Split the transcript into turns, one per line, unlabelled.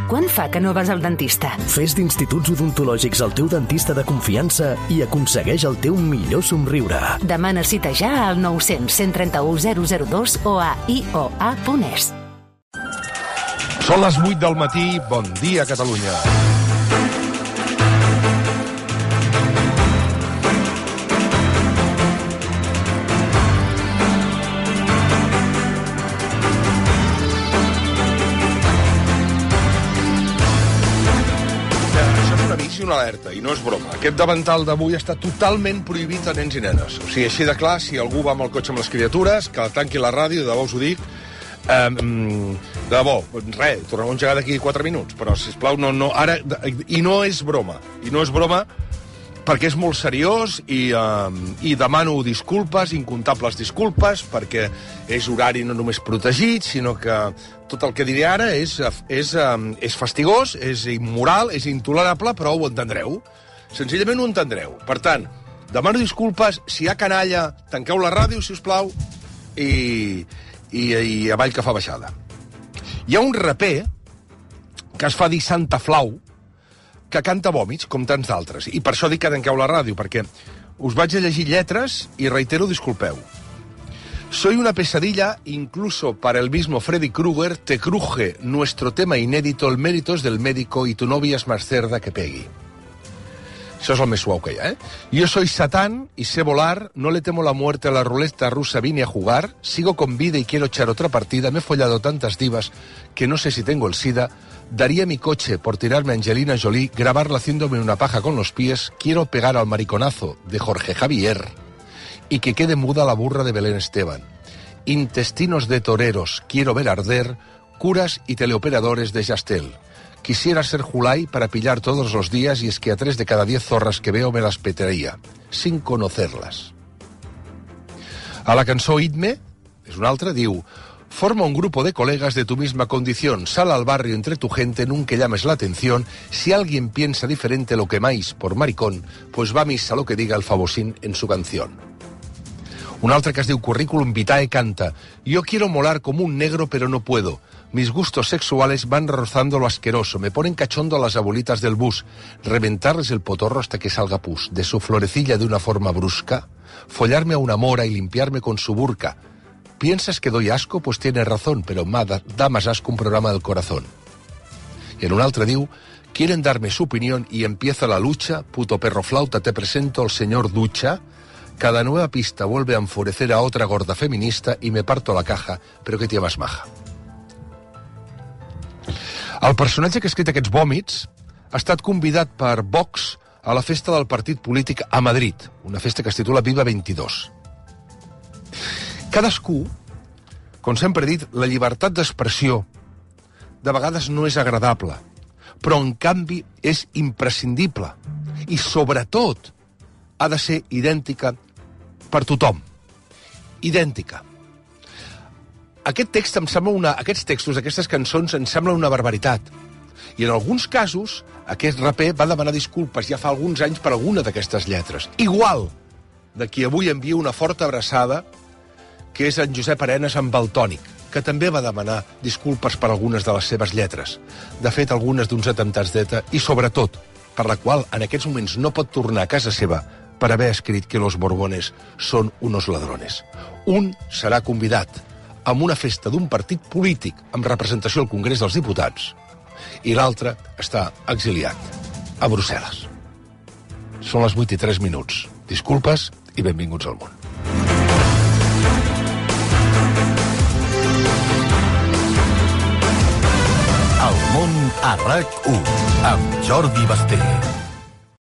Quant fa que no vas al dentista?
Fes d'Instituts Odontològics el teu dentista de confiança i aconsegueix el teu millor somriure.
Demana cita ja al 900 131 002 o a ioa.es.
Són les 8 del matí. Bon dia, Catalunya. Una alerta, i no és broma. Aquest davantal d'avui està totalment prohibit a nens i nenes. O sigui, així de clar, si algú va amb el cotxe amb les criatures, que tanqui la ràdio, de debò us ho dic. De debò, res, tornem a engegar d'aquí 4 minuts, però, sisplau, no, ara... I no és broma. I no és broma perquè és molt seriós i demano disculpes, incomptables disculpes, perquè és horari no només protegit, sinó que tot el que diré ara és fastigós, és immoral, és intolerable, però ho entendreu. Senzillament ho entendreu. Per tant, demano disculpes, si hi ha canalla, tanqueu la ràdio, si us plau, i avall que fa baixada. Hi ha un raper que es fa dir Santa Flau, que canta vòmits, com tants d'altres. I per això dic que tanqueu la ràdio, perquè us vaig a llegir lletres i reitero, disculpeu. Soy una pesadilla, incluso para el mismo Freddy Krueger, te cruje nuestro tema inédito, el mérito es del médico y tu novia es más cerda que Peggy. Això és el més suau que hi ha, Yo soy Satán y sé volar, no le temo la muerte a la ruleta rusa, vine a jugar, sigo con vida y quiero echar otra partida, me he follado tantas divas que no sé si tengo el SIDA, daría mi coche por tirarme a Angelina Jolie, grabarla haciéndome una paja con los pies, quiero pegar al mariconazo de Jorge Javier y que quede muda la burra de Belén Esteban. Intestinos de toreros, quiero ver arder, curas y teleoperadores de Yastel. Quisiera ser Julay para pillar todos los días y es que a 3 de cada 10 zorras que veo me las petería, sin conocerlas. A la cançó Idme, és una altra, diu: forma un grupo de colegas de tu misma condición, sal al barrio entre tu gente, nunca llames la atención, si alguien piensa diferente lo quemáis por maricón, pues va a misa lo que diga el Fabosín en su canción. Un altre que es diu Currículum Vitae canta: yo quiero molar como un negro pero no puedo. Mis gustos sexuales van rozando lo asqueroso, me ponen cachondo a las abuelitas del bus, reventarles el potorro hasta que salga pus, de su florecilla de una forma brusca, follarme a una mora y limpiarme con su burka. ¿Piensas que doy asco? Pues tienes razón, pero da más asco un programa del corazón. Y en un altre diu: quieren darme su opinión y empieza la lucha, puto perro flauta, te presento al señor Ducha. Cada nueva pista vuelve a enfurecer a otra gorda feminista y me parto la caja, pero qué tia más maja. El personatge que ha escrit aquests vòmits ha estat convidat per Vox a la festa del partit polític a Madrid, una festa que es titula Viva 22. Cadascú, com sempre he dit, la llibertat d'expressió de vegades no és agradable, però en canvi és imprescindible i sobretot ha de ser idèntica per tothom. Idèntica. Aquests textos, aquestes cançons, em semblen una barbaritat. I en alguns casos, aquest raper va demanar disculpes ja fa alguns anys per alguna d'aquestes lletres. Igual de qui avui envia una forta abraçada, que és en Josep Arenas amb el Tònic, que també va demanar disculpes per algunes de les seves lletres. De fet, algunes d'uns atemptats d'ETA, i sobretot, per la qual en aquests moments no pot tornar a casa seva per haver escrit que los Borbones són unos ladrones. Un serà convidat amb una festa d'un partit polític amb representació al Congrés dels Diputats i l'altre està exiliat a Brussel·les. Són les 8:03. Disculpes i benvinguts al món.
El món a RAC1 amb Jordi Basté.